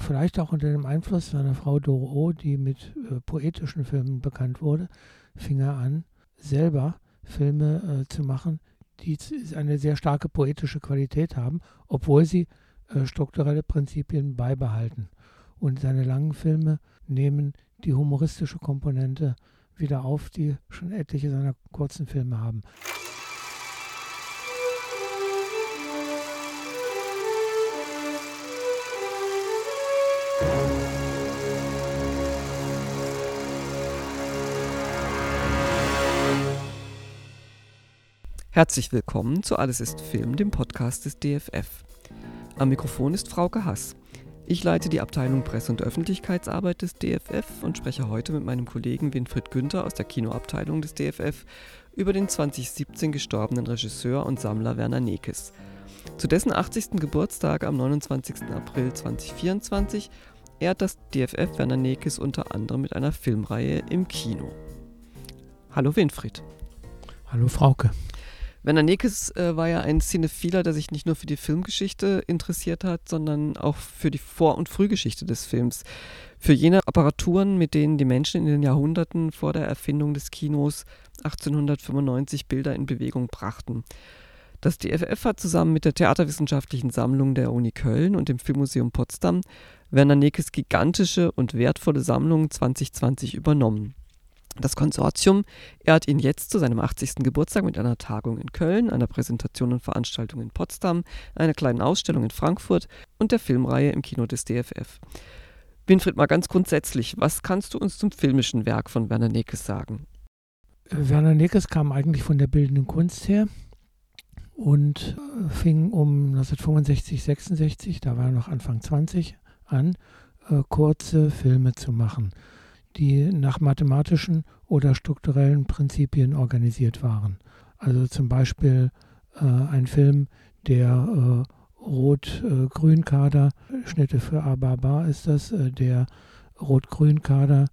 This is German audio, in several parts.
vielleicht auch unter dem Einfluss seiner Frau Doro Oh, die mit poetischen Filmen bekannt wurde, fing er an, selber Filme zu machen, die eine sehr starke poetische Qualität haben, obwohl sie strukturelle Prinzipien beibehalten. Und seine langen Filme nehmen die humoristische Komponente wieder auf, die schon etliche seiner kurzen Filme haben. Herzlich willkommen zu Alles ist Film, dem Podcast des DFF. Am Mikrofon ist Frauke Hass. Ich leite die Abteilung Presse- und Öffentlichkeitsarbeit des DFF und spreche heute mit meinem Kollegen Winfried Günther aus der Kinoabteilung des DFF über den 2017 gestorbenen Regisseur und Sammler Werner Nekes. Zu dessen 80. Geburtstag am 29. April 2024 ehrt das DFF Werner Nekes unter anderem mit einer Filmreihe im Kino. Hallo Winfried. Hallo Frauke. Werner Nekes war ja ein Cinephiler, der sich nicht nur für die Filmgeschichte interessiert hat, sondern auch für die Vor- und Frühgeschichte des Films. Für jene Apparaturen, mit denen die Menschen in den Jahrhunderten vor der Erfindung des Kinos 1895 Bilder in Bewegung brachten. Das DFF hat zusammen mit der Theaterwissenschaftlichen Sammlung der Uni Köln und dem Filmmuseum Potsdam Werner Nekes gigantische und wertvolle Sammlung 2020 übernommen. Das Konsortium ehrt ihn jetzt zu seinem 80. Geburtstag mit einer Tagung in Köln, einer Präsentation und Veranstaltung in Potsdam, einer kleinen Ausstellung in Frankfurt und der Filmreihe im Kino des DFF. Winfried, mal ganz grundsätzlich, was kannst du uns zum filmischen Werk von Werner Nekes sagen? Werner Nekes kam eigentlich von der bildenden Kunst her und fing um 1965, 66, da war er noch Anfang 20, an, kurze Filme zu machen, die nach mathematischen oder strukturellen Prinzipien organisiert waren. Also zum Beispiel ein Film, der Rot-Grün-Kader, Schnitte für Ababa ist das, der Rot-Grün-Kader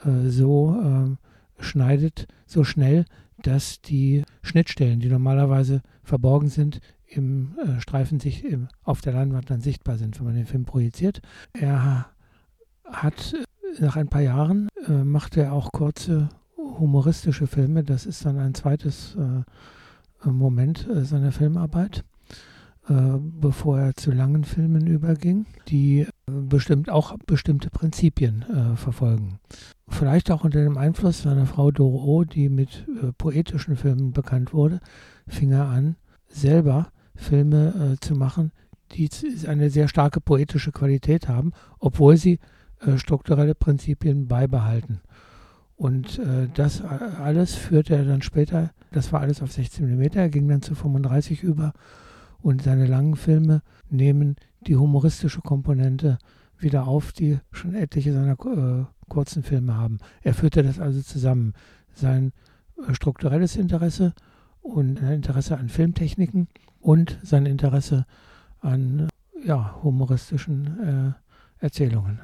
so schneidet, so schnell, dass die Schnittstellen, die normalerweise verborgen sind, im Streifen auf der Leinwand dann sichtbar sind, wenn man den Film projiziert. Er hat nach ein paar Jahren macht er auch kurze humoristische Filme. Das ist dann ein zweites Moment seiner Filmarbeit, bevor er zu langen Filmen überging, die bestimmte Prinzipien verfolgen. Vielleicht auch unter dem Einfluss seiner Frau Doro Oh, die mit poetischen Filmen bekannt wurde, fing er an, selber Filme zu machen, die eine sehr starke poetische Qualität haben, obwohl sie strukturelle Prinzipien beibehalten. Und das alles führte er dann später, das war alles auf 16 mm, er ging dann zu 35 über und seine langen Filme nehmen die humoristische Komponente wieder auf, die schon etliche seiner kurzen Filme haben. Er führte das also zusammen, sein strukturelles Interesse und ein Interesse an Filmtechniken und sein Interesse an humoristischen Erzählungen.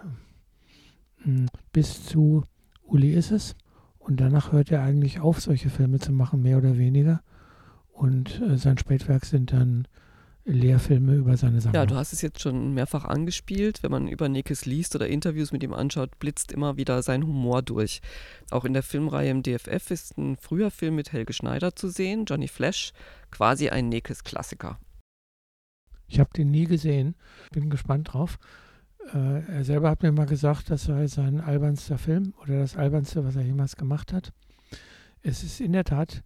Bis zu Uli ist es. Und danach hört er eigentlich auf, solche Filme zu machen, mehr oder weniger. Und sein Spätwerk sind dann Lehrfilme über seine Sammlung. Ja, du hast es jetzt schon mehrfach angespielt. Wenn man über Nekes liest oder Interviews mit ihm anschaut, blitzt immer wieder sein Humor durch. Auch in der Filmreihe im DFF ist ein früher Film mit Helge Schneider zu sehen, Johnny Flash, quasi ein Nekes-Klassiker. Ich habe den nie gesehen, bin gespannt drauf. Er selber hat mir mal gesagt, das sei sein albernster Film oder das albernste, was er jemals gemacht hat. Es ist in der Tat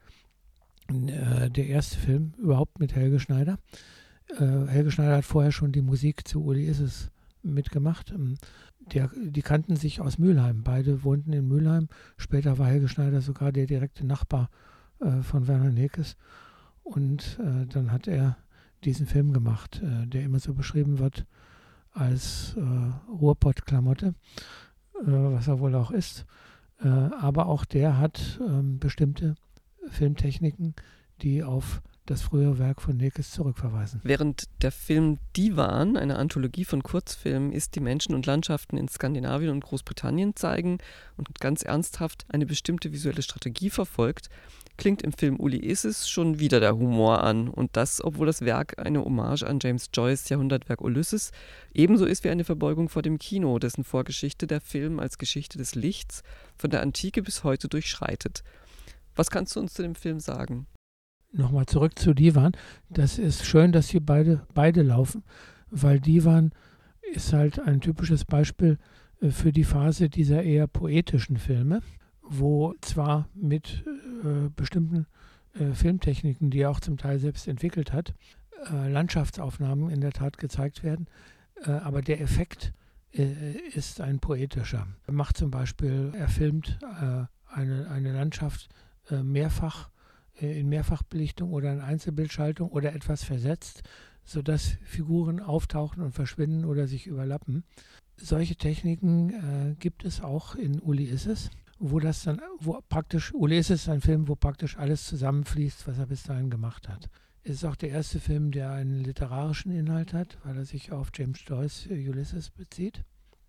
der erste Film überhaupt mit Helge Schneider. Helge Schneider hat vorher schon die Musik zu Uli ist es mitgemacht. Die kannten sich aus Mülheim. Beide wohnten in Mülheim. Später war Helge Schneider sogar der direkte Nachbar von Werner Nekes. Und dann hat er diesen Film gemacht, der immer so beschrieben wird als Ruhrpott-Klamotte, was er wohl auch ist. Aber auch der hat bestimmte Filmtechniken, die auf das frühere Werk von Nekes zurückverweisen. Während der Film Divan, eine Anthologie von Kurzfilmen ist, die Menschen und Landschaften in Skandinavien und Großbritannien zeigen und ganz ernsthaft eine bestimmte visuelle Strategie verfolgt, klingt im Film Ulysses schon wieder der Humor an. Und das, obwohl das Werk eine Hommage an James Joyce' Jahrhundertwerk Ulysses ebenso ist wie eine Verbeugung vor dem Kino, dessen Vorgeschichte der Film als Geschichte des Lichts von der Antike bis heute durchschreitet. Was kannst du uns zu dem Film sagen? Nochmal zurück zu Divan. Das ist schön, dass hier beide laufen, weil Divan ist halt ein typisches Beispiel für die Phase dieser eher poetischen Filme, wo zwar mit bestimmten Filmtechniken, die er auch zum Teil selbst entwickelt hat, Landschaftsaufnahmen in der Tat gezeigt werden, aber der Effekt ist ein poetischer. Er macht zum Beispiel, er filmt eine Landschaft mehrfach in Mehrfachbelichtung oder in Einzelbildschaltung oder etwas versetzt, sodass Figuren auftauchen und verschwinden oder sich überlappen. Solche Techniken gibt es auch in Ulysses, Ulysses ist ein Film, wo praktisch alles zusammenfließt, was er bis dahin gemacht hat. Es ist auch der erste Film, der einen literarischen Inhalt hat, weil er sich auf James Joyce Ulysses bezieht.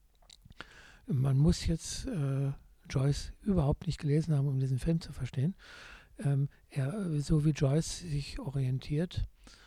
Man muss jetzt Joyce überhaupt nicht gelesen haben, um diesen Film zu verstehen. So wie Joyce sich orientiert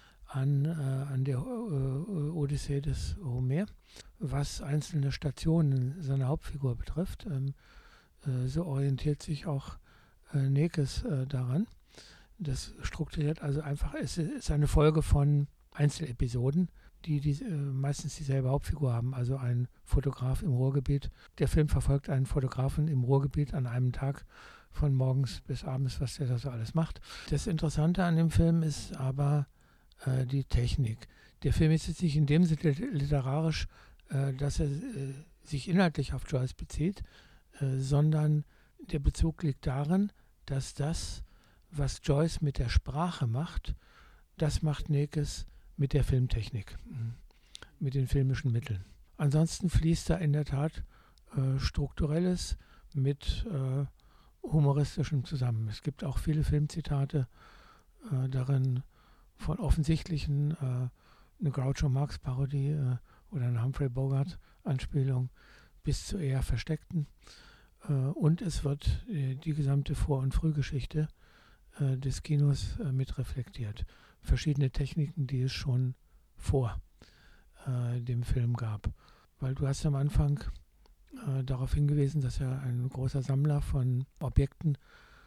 an der Odyssee des Homer, was einzelne Stationen seiner Hauptfigur betrifft, so orientiert sich auch Nekes daran. Das strukturiert also einfach, es ist eine Folge von Einzelepisoden, die meistens dieselbe Hauptfigur haben, also ein Fotograf im Ruhrgebiet. Der Film verfolgt einen Fotografen im Ruhrgebiet an einem Tag von morgens bis abends, was der da so alles macht. Das Interessante an dem Film ist aber die Technik. Der Film ist jetzt nicht in dem Sinne literarisch, dass er sich inhaltlich auf Joyce bezieht, sondern der Bezug liegt darin, dass das, was Joyce mit der Sprache macht, das macht Nekes mit der Filmtechnik, mit den filmischen Mitteln. Ansonsten fließt da in der Tat Strukturelles mit Humoristischem zusammen. Es gibt auch viele Filmzitate darin von offensichtlichen, eine Groucho Marx-Parodie oder eine Humphrey Bogart-Anspielung bis zu eher versteckten. Und es wird die gesamte Vor- und Frühgeschichte des Kinos mit reflektiert. Verschiedene Techniken, die es schon vor dem Film gab. Weil du hast am Anfang darauf hingewiesen, dass er ein großer Sammler von Objekten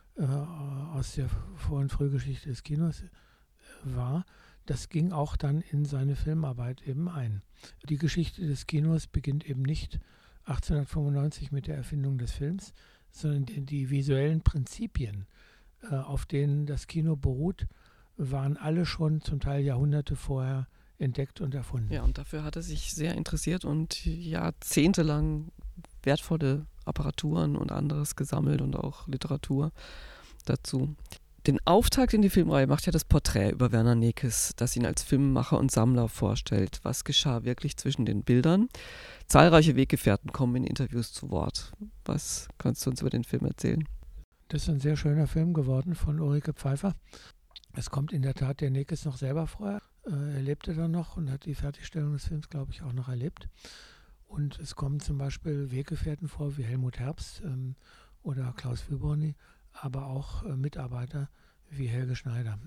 aus der Vor- und Frühgeschichte des Kinos war. Das ging auch dann in seine Filmarbeit eben ein. Die Geschichte des Kinos beginnt eben nicht 1895 mit der Erfindung des Films, sondern die visuellen Prinzipien, auf denen das Kino beruht, waren alle schon zum Teil Jahrhunderte vorher entdeckt und erfunden. Ja, und dafür hat er sich sehr interessiert und jahrzehntelang wertvolle Apparaturen und anderes gesammelt und auch Literatur dazu. Den Auftakt in die Filmreihe macht ja das Porträt über Werner Nekes, das ihn als Filmemacher und Sammler vorstellt. Was geschah wirklich zwischen den Bildern? Zahlreiche Weggefährten kommen in Interviews zu Wort. Was kannst du uns über den Film erzählen? Das ist ein sehr schöner Film geworden von Ulrike Pfeiffer. Es kommt in der Tat der Nekes noch selber vor. Er lebte dann noch und hat die Fertigstellung des Films, glaube ich, auch noch erlebt. Und es kommen zum Beispiel Weggefährten vor wie Helmut Herbst oder Klaus Wyborny, aber auch Mitarbeiter wie Helge Schneider,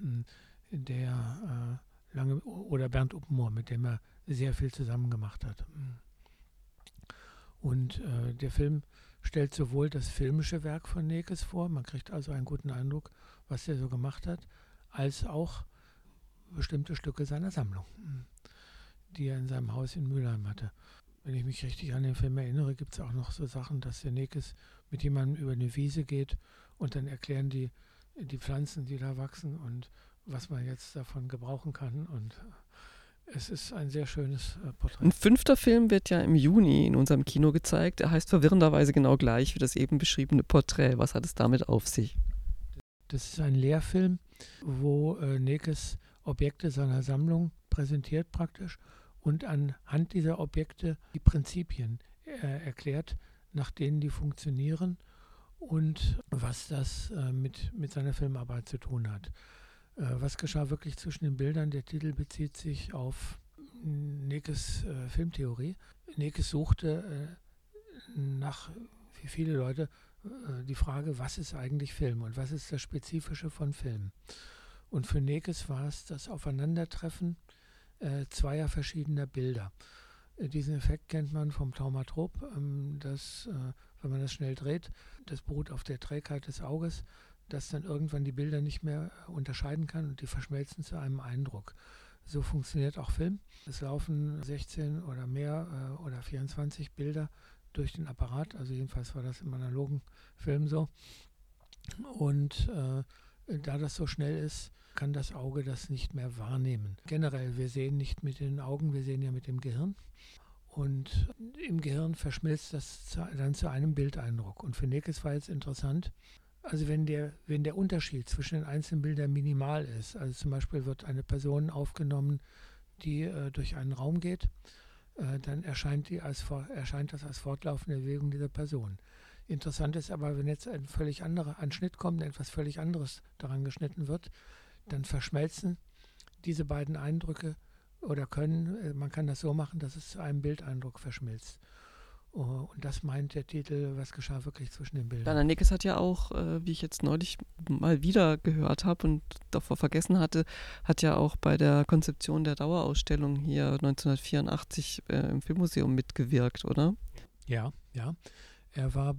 der oder Bernd Uppenmoor, mit dem er sehr viel zusammen gemacht hat. Und der Film stellt sowohl das filmische Werk von Nekes vor, man kriegt also einen guten Eindruck, was er so gemacht hat, als auch bestimmte Stücke seiner Sammlung, die er in seinem Haus in Mülheim hatte. Wenn ich mich richtig an den Film erinnere, gibt es auch noch so Sachen, dass der Nekes mit jemandem über eine Wiese geht und dann erklären die Pflanzen, die da wachsen und was man jetzt davon gebrauchen kann. Und es ist ein sehr schönes Porträt. Ein 5. Film wird ja im Juni in unserem Kino gezeigt. Er heißt verwirrenderweise genau gleich wie das eben beschriebene Porträt. Was hat es damit auf sich? Das ist ein Lehrfilm, wo Nekes Objekte seiner Sammlung präsentiert praktisch und anhand dieser Objekte die Prinzipien erklärt, nach denen die funktionieren und was das mit seiner Filmarbeit zu tun hat. Was geschah wirklich zwischen den Bildern? Der Titel bezieht sich auf Nekes Filmtheorie. Nekes suchte nach, wie viele Leute, die Frage, was ist eigentlich Film und was ist das Spezifische von Film? Und für Nekes war es das Aufeinandertreffen zweier verschiedener Bilder. Diesen Effekt kennt man vom Taumatrop, dass, wenn man das schnell dreht, das beruht auf der Trägheit des Auges, dass dann irgendwann die Bilder nicht mehr unterscheiden kann und die verschmelzen zu einem Eindruck. So funktioniert auch Film. Es laufen 16 oder mehr oder 24 Bilder durch den Apparat, also jedenfalls war das im analogen Film so. Und da das so schnell ist, kann das Auge das nicht mehr wahrnehmen. Generell, wir sehen nicht mit den Augen, wir sehen ja mit dem Gehirn. Und im Gehirn verschmilzt das dann zu einem Bildeindruck. Und für Nekes war jetzt interessant, also wenn der Unterschied zwischen den einzelnen Bildern minimal ist, also zum Beispiel wird eine Person aufgenommen, die durch einen Raum geht, dann erscheint das als fortlaufende Bewegung dieser Person. Interessant ist aber, wenn jetzt ein Schnitt kommt, etwas völlig anderes daran geschnitten wird, dann verschmelzen diese beiden Eindrücke oder man kann das so machen, dass es zu einem Bildeindruck verschmilzt. Und das meint der Titel, was geschah wirklich zwischen den Bildern. Werner Nekes hat ja auch, wie ich jetzt neulich mal wieder gehört habe und davor vergessen hatte, hat ja auch bei der Konzeption der Dauerausstellung hier 1984 im Filmmuseum mitgewirkt, oder? Ja. Er war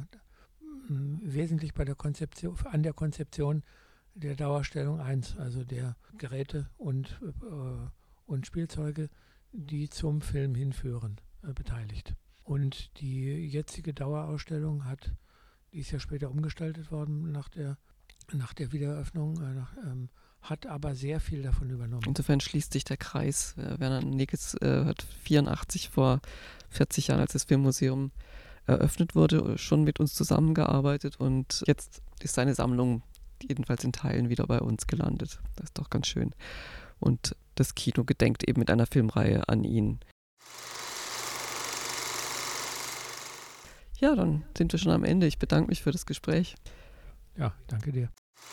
wesentlich an der Konzeption der Dauerausstellung 1, also der Geräte und Spielzeuge, die zum Film hinführen, beteiligt. Und die jetzige Dauerausstellung die ist ja später umgestaltet worden nach der Wiedereröffnung, hat aber sehr viel davon übernommen. Insofern schließt sich der Kreis. Werner Nekes hat 1984 vor 40 Jahren, als das Filmmuseum eröffnet wurde, schon mit uns zusammengearbeitet und jetzt ist seine Sammlung jedenfalls in Teilen wieder bei uns gelandet. Das ist doch ganz schön. Und das Kino gedenkt eben mit einer Filmreihe an ihn. Ja, dann sind wir schon am Ende. Ich bedanke mich für das Gespräch. Ja, danke dir.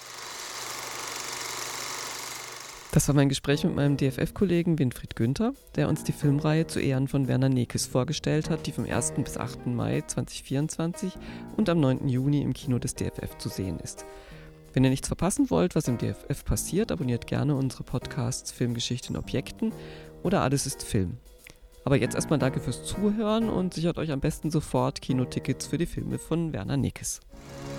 Das war mein Gespräch mit meinem DFF-Kollegen Winfried Günther, der uns die Filmreihe zu Ehren von Werner Nekes vorgestellt hat, die vom 1. bis 8. Mai 2024 und am 9. Juni im Kino des DFF zu sehen ist. Wenn ihr nichts verpassen wollt, was im DFF passiert, abonniert gerne unsere Podcasts Filmgeschichte in Objekten oder Alles ist Film. Aber jetzt erstmal danke fürs Zuhören und sichert euch am besten sofort Kinotickets für die Filme von Werner Nekes.